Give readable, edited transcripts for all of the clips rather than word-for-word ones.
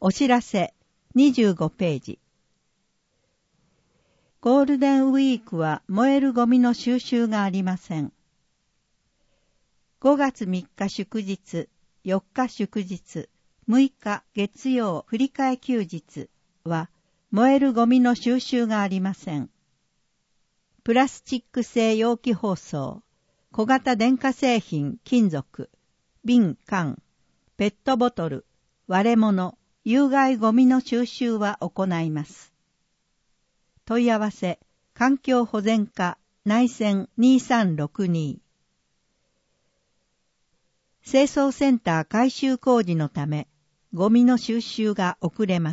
お知らせ25ページ。ゴールデンウィークは燃えるゴミの収集がありません。5月3日祝日、4日祝日、6日月曜振り替え休日は燃えるゴミの収集がありません。プラスチック製容器包装、小型電化製品、金属、瓶、缶、ペットボトル、割れ物、有害ゴミの収集は行います。問い合わせ、環境保全課内線2362。清掃センター改修工事のため、ゴミの収集が遅れます。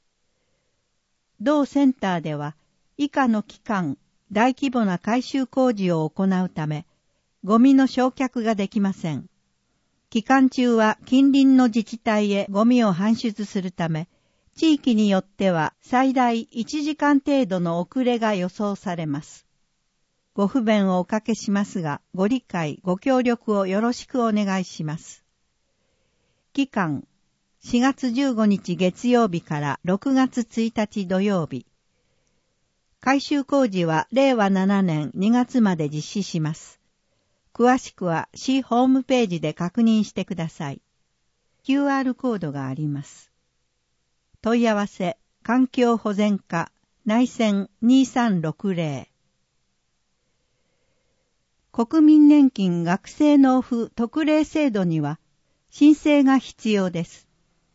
同センターでは、以下の期間、大規模な改修工事を行うため、ゴミの焼却ができません。期間中は近隣の自治体へゴミを搬出するため、地域によっては最大1時間程度の遅れが予想されます。ご不便をおかけしますが、ご理解、ご協力をよろしくお願いします。期間、4月15日月曜日から6月1日土曜日。改修工事は令和7年2月まで実施します。詳しくは市ホームページで確認してください。QR コードがあります。問い合わせ、環境保全課内線2360。国民年金学生納付特例制度には申請が必要です。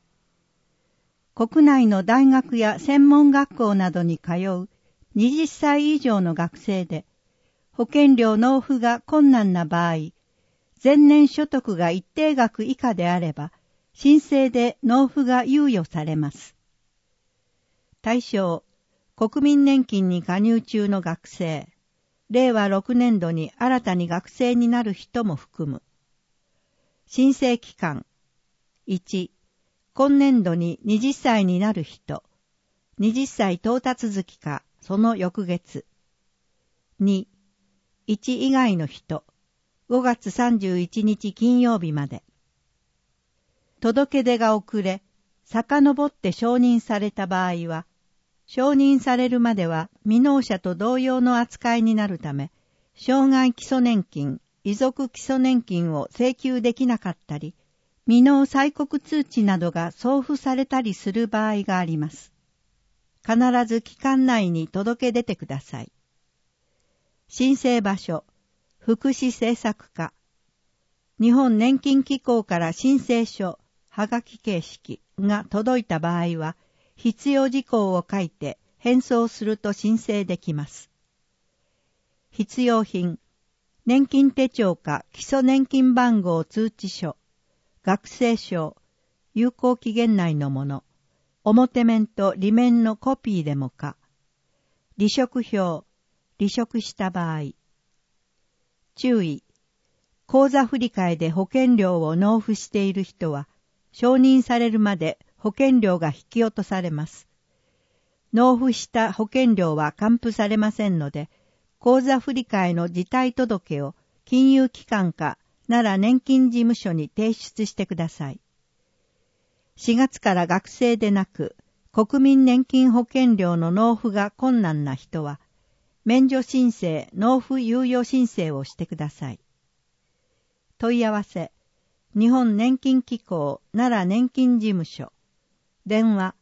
国内の大学や専門学校などに通う20歳以上の学生で、保険料納付が困難な場合、前年所得が一定額以下であれば、申請で納付が猶予されます。対象、国民年金に加入中の学生、令和6年度に新たに学生になる人も含む。申請期間、1、今年度に20歳になる人、20歳到達月かその翌月。2、1以外の人、5月31日金曜日まで。届け出が遅れ、遡って承認された場合は、承認されるまでは未納者と同様の扱いになるため、障害基礎年金、遺族基礎年金を請求できなかったり、未納催告通知などが送付されたりする場合があります。必ず期間内に届け出てください。申請場所、福祉政策課。日本年金機構から申請書、はがき形式が届いた場合は、必要事項を書いて返送すると申請できます。必要品、年金手帳か基礎年金番号通知書、学生証、有効期限内のもの、表面と裏面のコピーでもか、離職票、離職した場合。注意、口座振替で保険料を納付している人は、承認されるまで保険料が引き落とされます。納付した保険料は還付されませんので、口座振替の辞退届を金融機関か奈良年金事務所に提出してください。4月から学生でなく、国民年金保険料の納付が困難な人は、免除申請、納付猶予申請をしてください。問い合わせ、日本年金機構奈良年金事務所、電話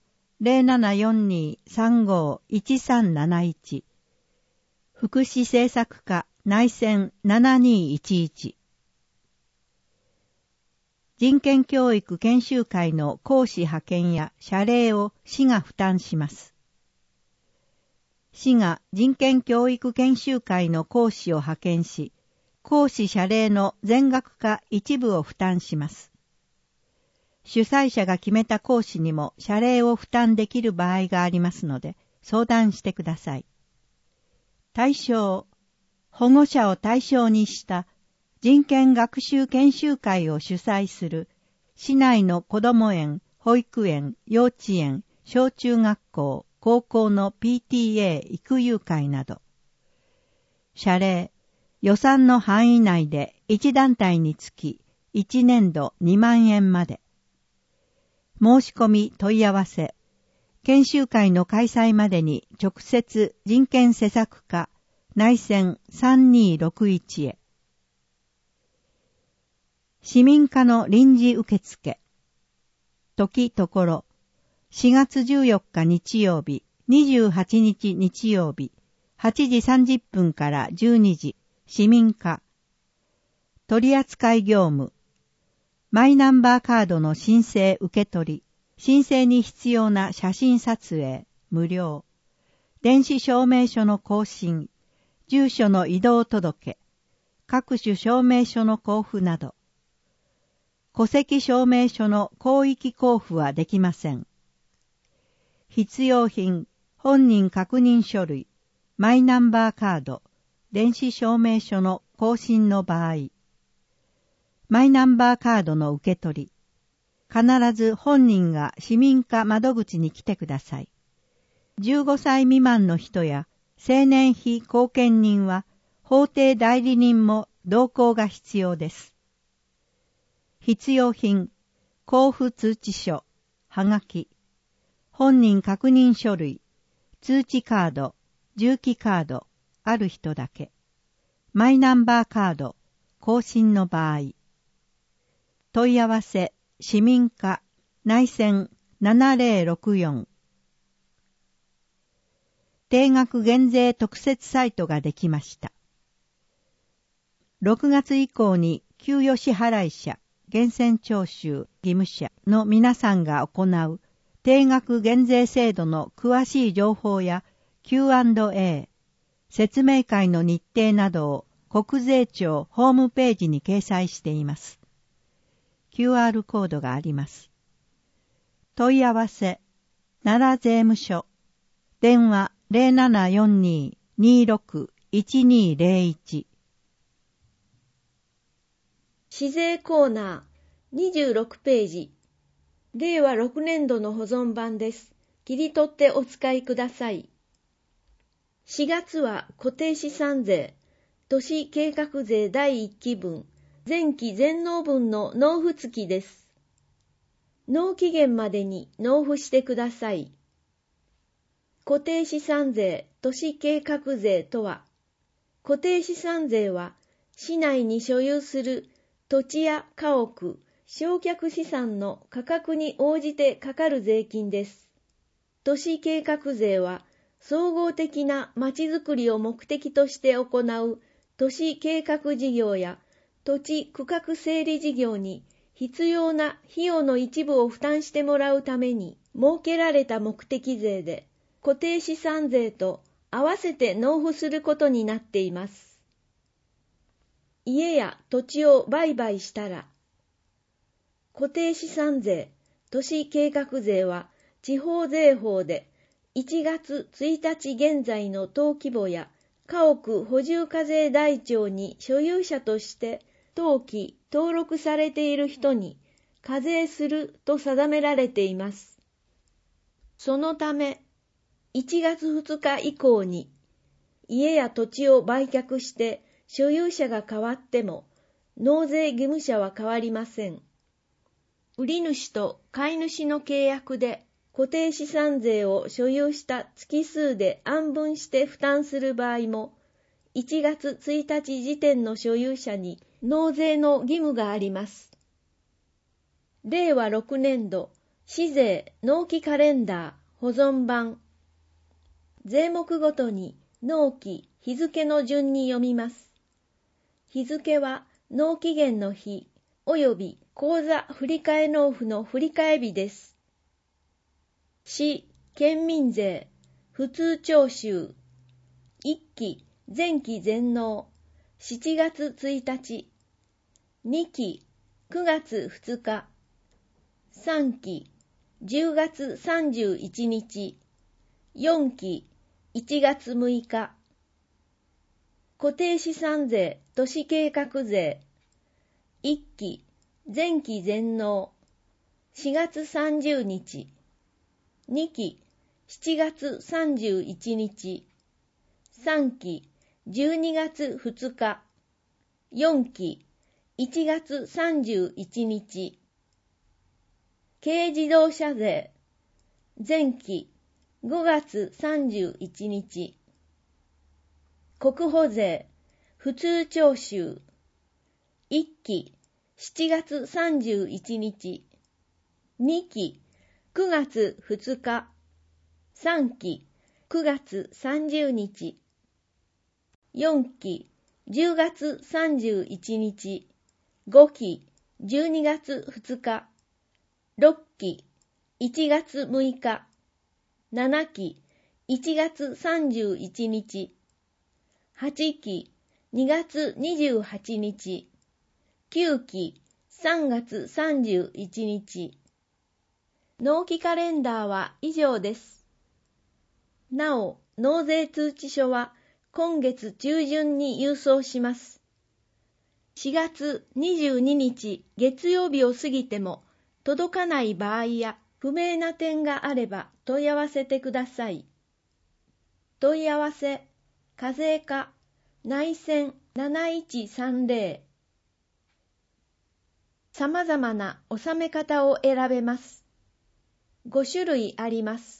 0742-351371、福祉政策課内線7211。人権教育研修会の講師派遣や謝礼を市が負担します。市が人権教育研修会の講師を派遣し、講師謝礼の全額か一部を負担します。主催者が決めた講師にも謝礼を負担できる場合がありますので、相談してください。対象、保護者を対象にした人権学習研修会を主催する市内の子ども園、保育園、幼稚園、小中学校、高校の PTA 育遊会など。謝礼、予算の範囲内で1団体につき1年度2万円まで。 申し込み問い合わせ、研修会の開催までに直接人権施策課内線3261へ。市民課の臨時受付。時ところ、4月14日日曜日、28日日曜日、8時30分から12時、市民課。取扱業務。マイナンバーカードの申請受け取り、申請に必要な写真撮影、無料。電子証明書の更新、住所の移動届、各種証明書の交付など。戸籍証明書の広域交付はできません。必要品、本人確認書類、マイナンバーカード、電子証明書の更新の場合、マイナンバーカードの受け取り、必ず本人が市民課窓口に来てください。15歳未満の人や青年非後見人は法定代理人も同行が必要です。必要品、交付通知書、はがき、本人確認書類、通知カード、重機カード、ある人だけ。マイナンバーカード、更新の場合。問い合わせ、市民課、内線7064。定額減税特設サイトができました。6月以降に給与支払い者、源泉徴収義務者の皆さんが行う定額減税制度の詳しい情報や Q&A、説明会の日程などを国税庁ホームページに掲載しています。QR コードがあります。問い合わせ、奈良税務署、電話0742-26-1201。 市税コーナー26ページ。令和6年度の保存版です。切り取ってお使いください。4月は固定資産税、都市計画税第1期分、前期全納分の納付付きです。納期限までに納付してください。固定資産税、都市計画税とは、固定資産税は市内に所有する土地や家屋、償却資産の価格に応じてかかる税金です。都市計画税は総合的なまちづくりを目的として行う都市計画事業や土地区画整理事業に必要な費用の一部を負担してもらうために設けられた目的税で、固定資産税と合わせて納付することになっています。家や土地を売買したら、固定資産税、都市計画税は地方税法で1月1日現在の登記簿や家屋補充課税台帳に所有者として登記・登録されている人に課税すると定められています。そのため、1月2日以降に家や土地を売却して所有者が変わっても納税義務者は変わりません。売り主と買い主の契約で固定資産税を所有した月数で案分して負担する場合も、1月1日時点の所有者に納税の義務があります。令和6年度市税納期カレンダー保存版。税目ごとに納期、日付の順に読みます。日付は納期限の日及び口座振替納付の振替日です。市、県民税、普通徴収、1期、前期全納、7月1日、2期、9月2日、3期、10月31日、4期、1月6日。固定資産税、都市計画税、1期、前期全納、4月30日、2期、7月31日、3期、12月2日、4期、1月31日。 軽自動車税、前期5月31日。国保税、普通徴収、1期7月31日。2期9月2日。3期9月30日。4期10月31日。5期12月2日。6期1月6日。7期1月31日。8期2月28日。9期3月31日。納期カレンダーは以上です。なお、納税通知書は今月中旬に郵送します。4月22日月曜日を過ぎても届かない場合や不明な点があれば問い合わせてください。問い合わせ、課税課、内線7130。様々な納め方を選べます。5種類あります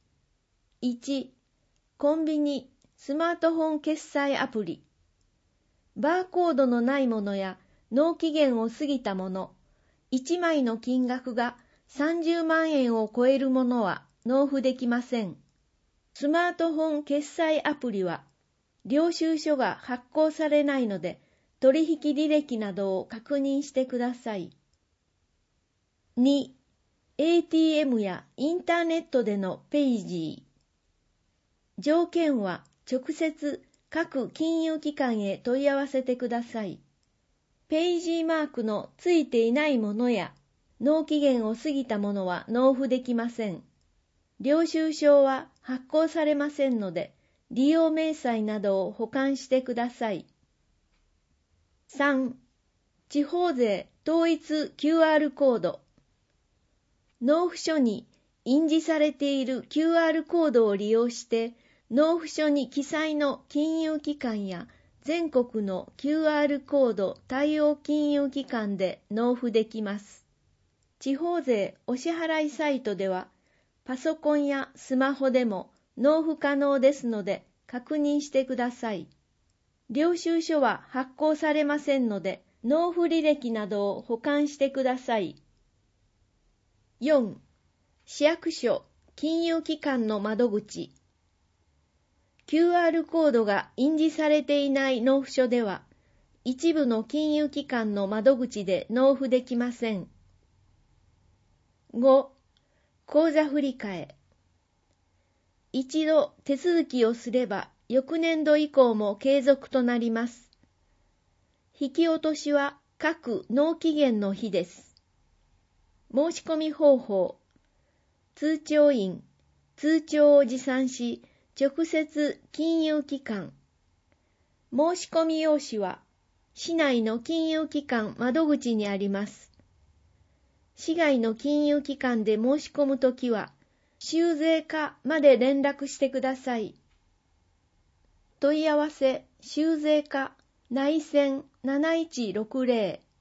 。1、コンビニ、スマートフォン決済アプリ。バーコードのないものや納期限を過ぎたもの、1枚の金額が30万円を超えるものは納付できません。スマートフォン決済アプリは、領収書が発行されないので、取引履歴などを確認してください。2、ATM やインターネットでのペイジー。条件は直接各金融機関へ問い合わせてください。ペイジーマークのついていないものや納期限を過ぎたものは納付できません。領収書は発行されませんので、利用明細などを保管してください。3、地方税統一 QR コード。納付書に印字されている QR コードを利用して、納付書に記載の金融機関や全国の QR コード対応金融機関で納付できます。地方税お支払いサイトでは、パソコンやスマホでも納付可能ですので確認してください。領収書は発行されませんので、納付履歴などを保管してください。4、市役所、金融機関の窓口。QR コードが印字されていない納付書では、一部の金融機関の窓口で納付できません。5、口座振替。一度手続きをすれば、翌年度以降も継続となります。引き落としは各納期限の日です。申し込み方法。通帳員、通帳を持参し、直接金融機関。申し込み用紙は、市内の金融機関窓口にあります。市外の金融機関で申し込むときは、収税課まで連絡してください。問い合わせ、収税課、内線7160。